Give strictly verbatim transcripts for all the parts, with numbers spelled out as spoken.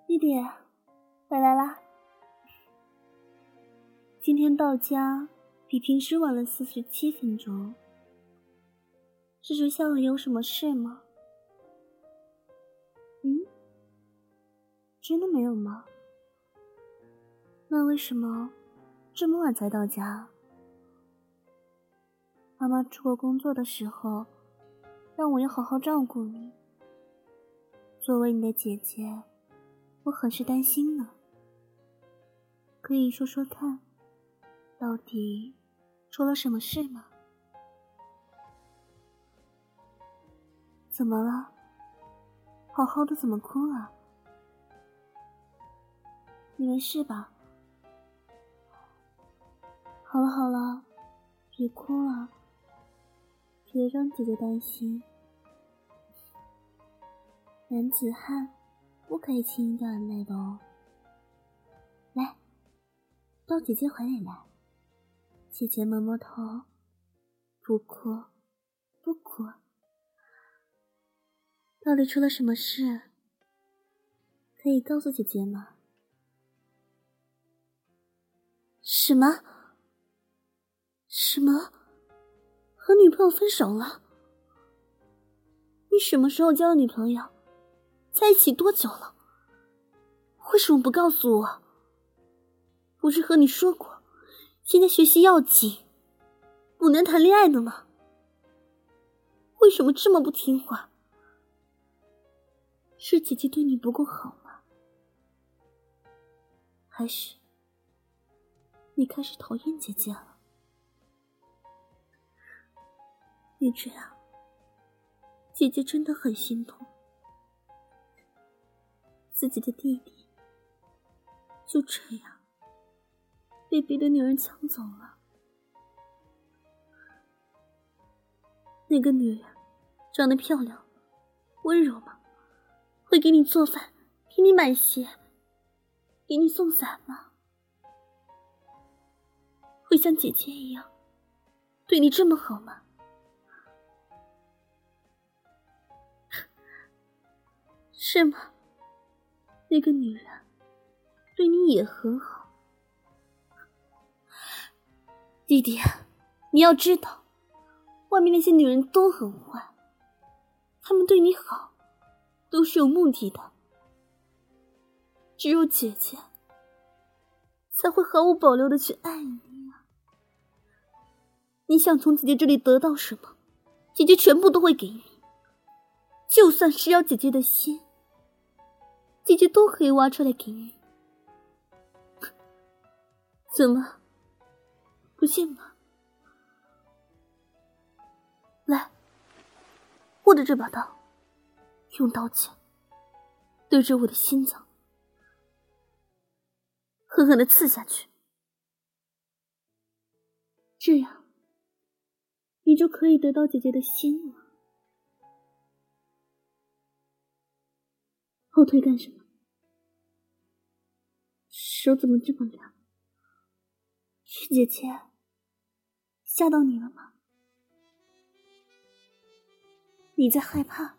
弟弟，回来啦。今天到家比平时晚了四十七分钟，是学校里有什么事吗？嗯，真的没有吗？那为什么这么晚才到家？妈妈出国工作的时候，让我要好好照顾你。作为你的姐姐，我很是担心呢。可以说说看，到底出了什么事吗？怎么了？好好的怎么哭了？你没事吧？好了好了，别哭了，别让姐姐担心。男子汉不可以轻易掉眼泪的哦。来，到姐姐怀里来，姐姐摸摸头，不哭不哭。到底出了什么事？可以告诉姐姐吗？什么？什么？和女朋友分手了？你什么时候交的女朋友？在一起多久了？为什么不告诉我？不是和你说过，现在学习要紧，不能谈恋爱的吗？为什么这么不听话？是姐姐对你不够好吗？还是你开始讨厌姐姐了？你这样，姐姐真的很心痛。自己的弟弟就这样被别的女人抢走了。那个女人长得漂亮温柔吗？会给你做饭，给你买鞋，给你送伞吗？会像姐姐一样对你这么好吗？是吗？那个女人对你也很好。弟弟，你要知道，外面那些女人都很坏，她们对你好都是有目的的，只有姐姐才会毫无保留的去爱你啊。你想从姐姐这里得到什么，姐姐全部都会给你，就算是要姐姐的心，姐姐都可以挖出来给你。怎么，不信吗？来，握着这把刀，用刀尖对着我的心脏狠狠地刺下去，这样你就可以得到姐姐的心了。后退干什么？手怎么这么凉？是姐姐吓到你了吗？你在害怕？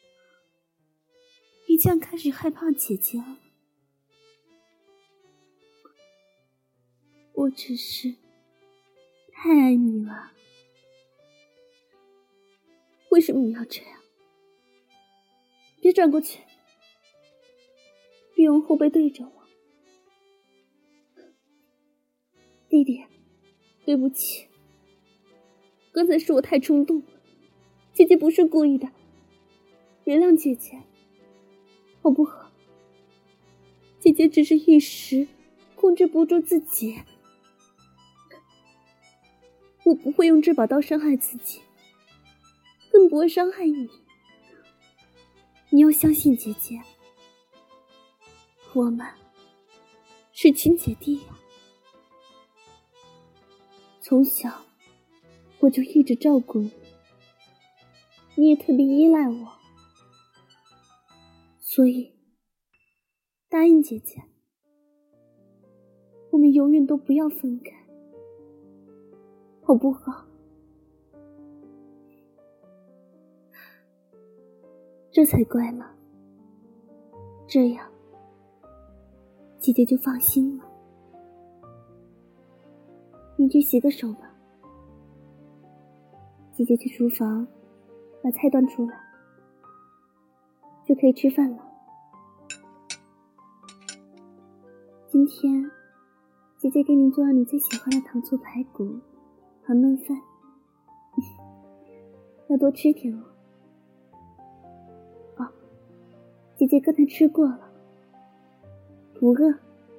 你竟然开始害怕姐姐了？我只是太爱你了。为什么你要这样？别转过去，别用后背对着我。弟弟，对不起，刚才是我太冲动了，姐姐不是故意的，原谅姐姐，好不好？姐姐只是一时控制不住自己，我不会用这把刀伤害自己，更不会伤害你。你要相信姐姐，我们是亲姐弟呀。从小我就一直照顾你，你也特别依赖我，所以答应姐姐，我们永远都不要分开，好不好？这才乖嘛，这样姐姐就放心了。你去洗个手吧，姐姐去厨房把菜端出来，就可以吃饭了。今天姐姐给你做了你最喜欢的糖醋排骨和焖饭，要多吃点哦。哦，姐姐刚才吃过了，不饿。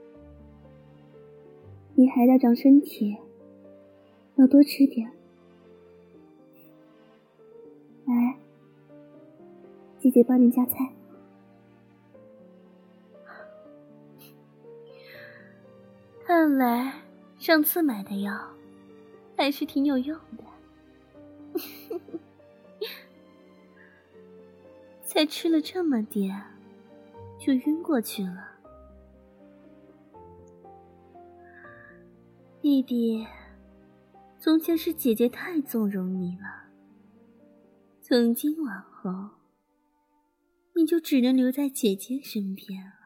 你还在长身体，要多吃点。来，姐姐帮你夹菜。看来上次买的药还是挺有用的。才吃了这么点就晕过去了。弟弟，从前是姐姐太纵容你了，从今往后你就只能留在姐姐身边了。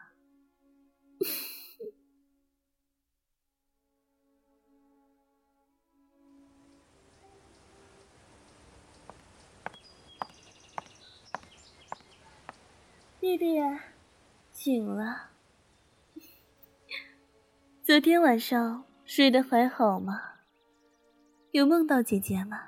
弟弟，醒了。昨天晚上睡得还好吗？有梦到姐姐吗？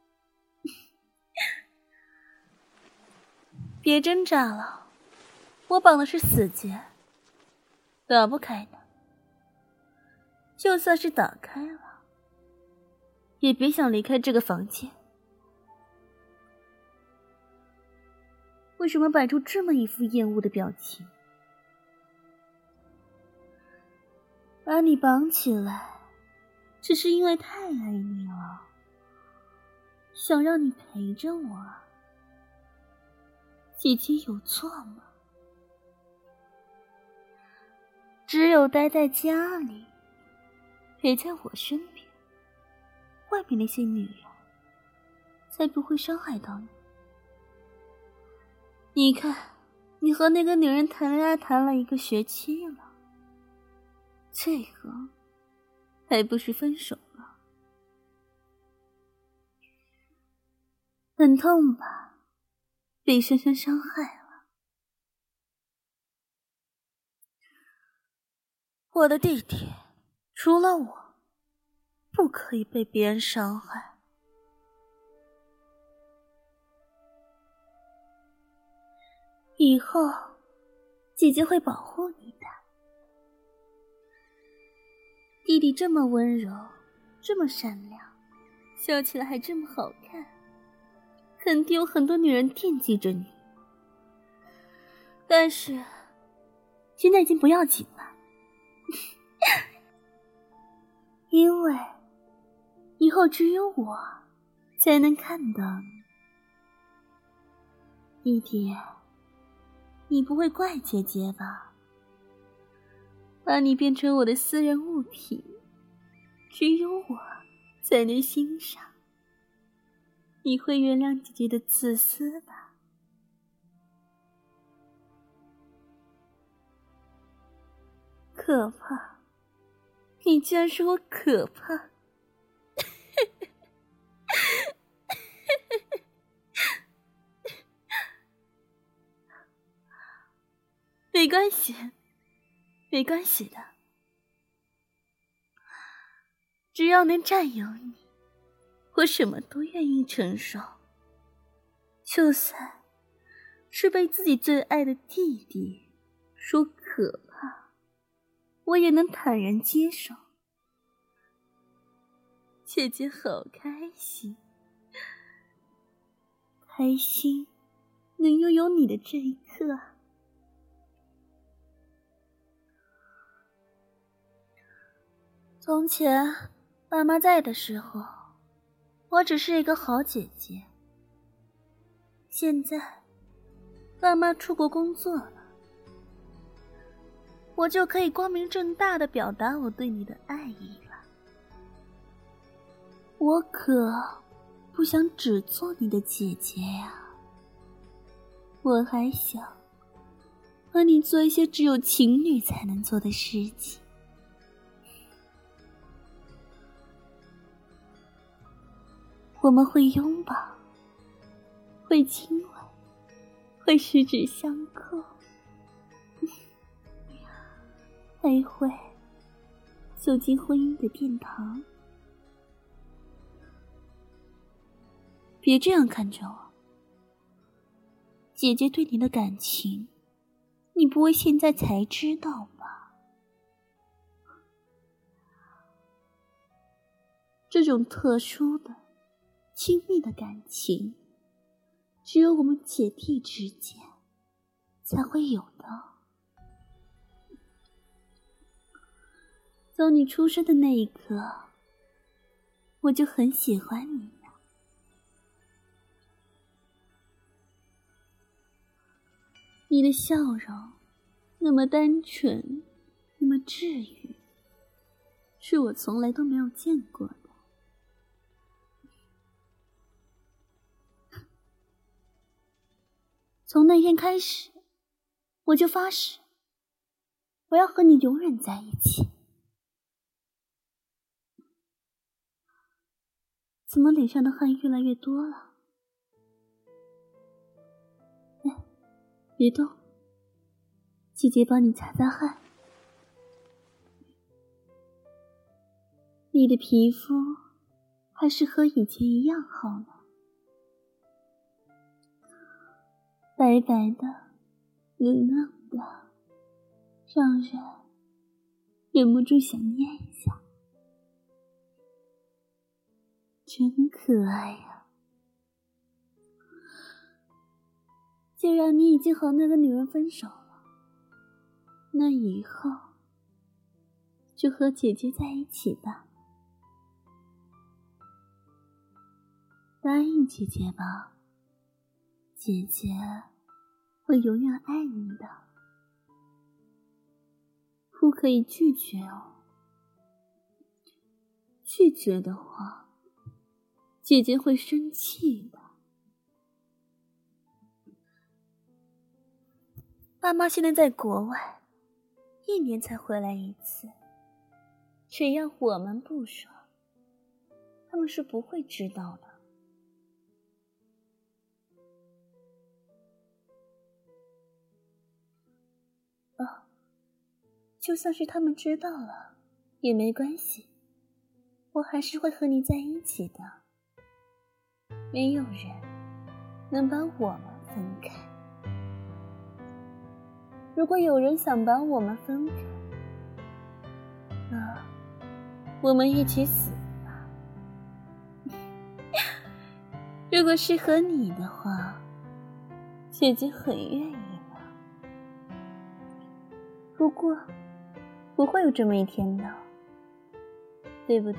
别挣扎了，我绑的是死结，打不开的。就算是打开了，也别想离开这个房间。为什么摆出这么一副厌恶的表情？把你绑起来，只是因为太爱你了，想让你陪着我。姐姐有错吗？只有待在家里，陪在我身边，外面那些女人才不会伤害到你。你看，你和那个女人谈恋爱谈了一个学期了，最后还不是分手了？很痛吧？被深深伤害了。我的弟弟，除了我，不可以被别人伤害。以后姐姐会保护你的。弟弟这么温柔，这么善良，笑起来还这么好看，肯定有很多女人惦记着你。但是现在已经不要紧了，因为以后只有我才能看到你。弟弟，你不会怪姐姐吧？把你变成我的私人物品，只有我才能欣赏。你会原谅姐姐的自私吧？可怕，你居然说我可怕。没关系，没关系的，只要能占有你，我什么都愿意承受。就算是被自己最爱的弟弟说可怕，我也能坦然接受。姐姐好开心，开心能拥有你的这一刻。从前爸妈在的时候，我只是一个好姐姐。现在爸妈出国工作了，我就可以光明正大地表达我对你的爱意了。我可不想只做你的姐姐呀，我还想和你做一些只有情侣才能做的事情。我们会拥抱，会亲吻，会十指相扣，还会走进婚姻的殿堂。别这样看着我，姐姐对你的感情，你不会现在才知道吧？这种特殊的、亲密的感情，只有我们姐弟之间才会有的。从你出生的那一刻，我就很喜欢你呀。你的笑容那么单纯，那么治愈，是我从来都没有见过的。从那天开始，我就发誓，我要和你永远在一起。怎么脸上的汗越来越多了？哎，别动，姐姐帮你擦擦汗。你的皮肤还是和以前一样好呢，白白的，嫩嫩的，让人忍不住想念一下。真可爱呀！既然你已经和那个女人分手了，那以后就和姐姐在一起吧。答应姐姐吧，姐姐会永远爱你的，不可以拒绝哦。拒绝的话，姐姐会生气的。爸妈现在在国外，一年才回来一次，只要我们不说，他们是不会知道的。哦，就算是他们知道了，也没关系，我还是会和你在一起的。没有人能把我们分开。如果有人想把我们分开，那我们一起死吧。如果是和你的话，姐姐很愿意的。不过不会有这么一天的，对不对？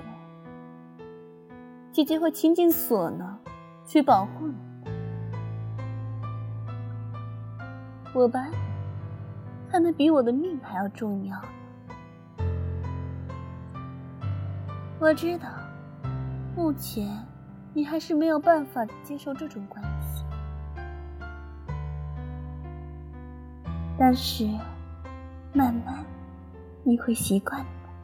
姐姐会倾尽所能去保护你。我把你看得比我的命还要重要。我知道目前你还是没有办法接受这种关系，但是慢慢你会习惯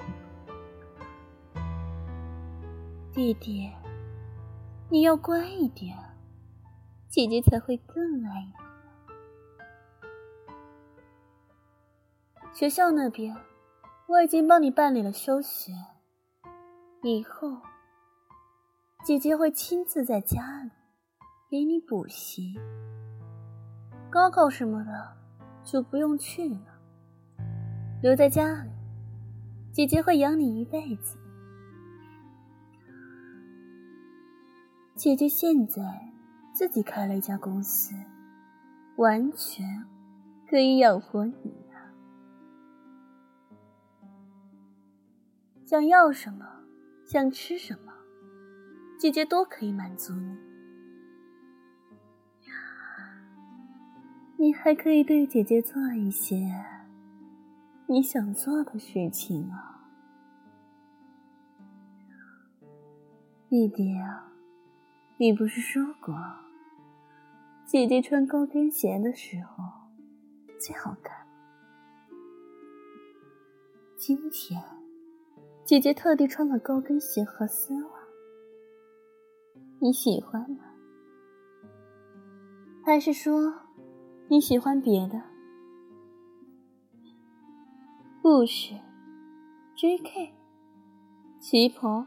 的。弟弟，你要乖一点，姐姐才会更爱你。学校那边我已经帮你办理了休学，以后姐姐会亲自在家里给你补习，高考什么的就不用去了，留在家里，姐姐会养你一辈子。姐姐现在自己开了一家公司，完全可以养活你。想要什么，想吃什么，姐姐都可以满足你。你还可以对姐姐做一些你想做的事情啊。弟弟啊，你不是说过，姐姐穿高跟鞋的时候最好看？ 今天姐姐特地穿了高跟鞋和丝袜，你喜欢吗？还是说你喜欢别的？护士、J K、旗袍，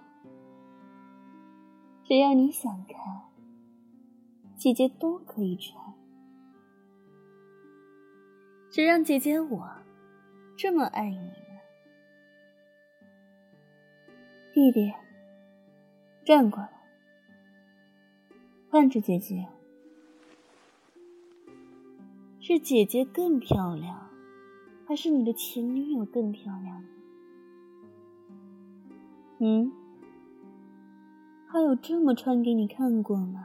只要你想看，姐姐都可以穿。只让姐姐我这么爱你呢。弟弟，站过来，看着姐姐。是姐姐更漂亮，还是你的前女友更漂亮？嗯，还有这么穿给你看过吗？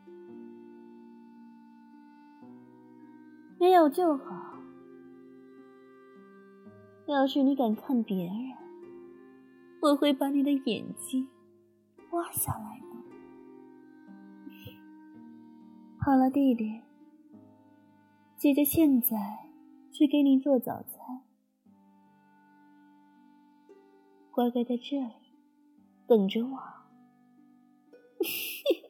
没有就好。要是你敢看别人，我会把你的眼睛挖下来的。好了，弟弟，姐姐现在去给你做早餐，乖乖在这里等着我。